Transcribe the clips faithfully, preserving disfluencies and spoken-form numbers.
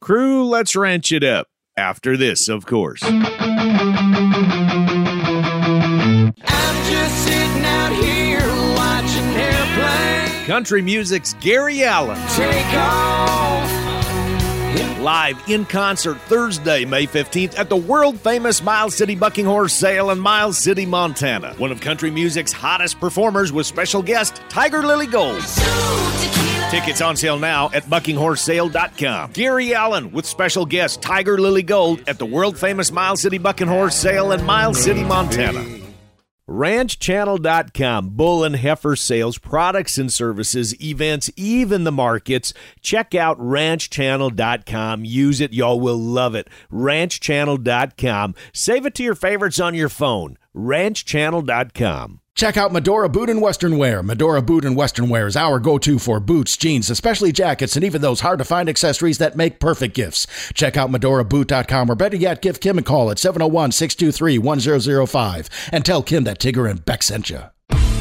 Crew, let's ranch it up. After this, of course. I'm just sitting out here watching airplanes Country music's Gary Allan. take off. Live in concert Thursday, May fifteenth at the world-famous Miles City Bucking Horse Sale in Miles City, Montana. One of country music's hottest performers with special guest Tiger Lily Gold. Tickets on sale now at bucking horse sale dot com. Gary Allan with special guest Tiger Lily Gold at the world-famous Miles City Bucking Horse Sale in Miles City, Montana. ranch channel dot com, bull and heifer sales, products and services, events, even the markets. Check out ranch channel dot com. Use it. Y'all will love it. ranch channel dot com. Save it to your favorites on your phone. ranch channel dot com. Check out Medora Boot and Western Wear. Medora Boot and Western Wear is our go-to for boots, jeans, especially jackets, and even those hard-to-find accessories that make perfect gifts. Check out medora boot dot com, or better yet, give Kim a call at seven oh one, six two three, one oh oh five and tell Kim that Tigger and Beck sent you.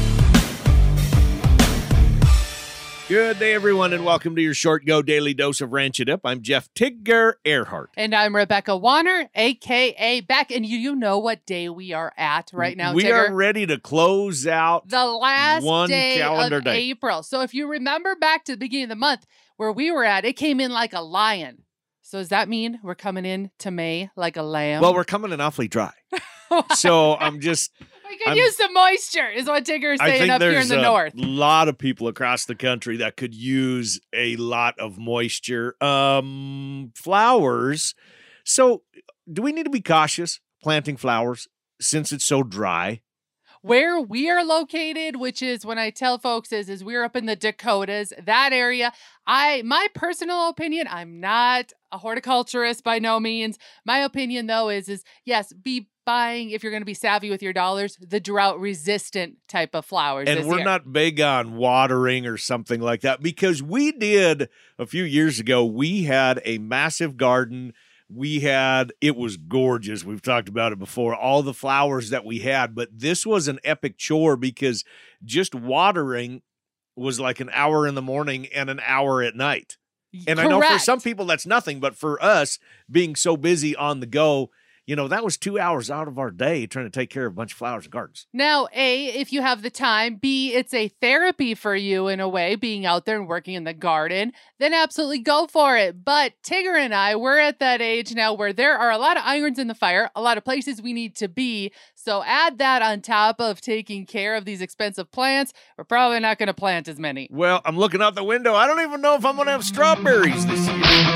Good day, everyone, and welcome to your Short Go Daily Dose of Ranch It Up. I'm Jeff Tigger Earhart. And I'm Rebecca Warner, a k a. Beck. And you, you know what day we are at right now, We Tigger? are ready to close out the last one day calendar of day. April. So if you remember back to the beginning of the month where we were at, it came in like a lion. So does that mean we're coming in to May like a lamb? Well, we're coming in awfully dry. So I'm just... we could I'm- use some moisture, is what Tigger is I saying think up here in there's the a north. lot of people across the country that could use a lot of moisture. Um, flowers. So do we need to be cautious planting flowers since it's so dry? Where we are located, which is when I tell folks is, is we're up in the Dakotas, that area. I, my personal opinion, I'm not a horticulturist by no means. My opinion though is, is yes, be buying, if you're going to be savvy with your dollars, the drought resistant type of flowers. And this we're year. not big on watering or something like that because we did a few years ago, we had a massive garden. We had, it was gorgeous. We've talked about it before, all the flowers that we had, but this was an epic chore because just watering was like an hour in the morning and an hour at night. And I know for Correct. some people that's nothing, but for us being so busy on the go, you know, that was two hours out of our day trying to take care of a bunch of flowers and gardens. Now, A, if you have the time, B, it's a therapy for you in a way, being out there and working in the garden, then absolutely go for it. But Tigger and I, we're at that age now where there are a lot of irons in the fire, a lot of places we need to be. So add that on top of taking care of these expensive plants. We're probably not going to plant as many. Well, I'm looking out the window. I don't even know if I'm going to have strawberries this year.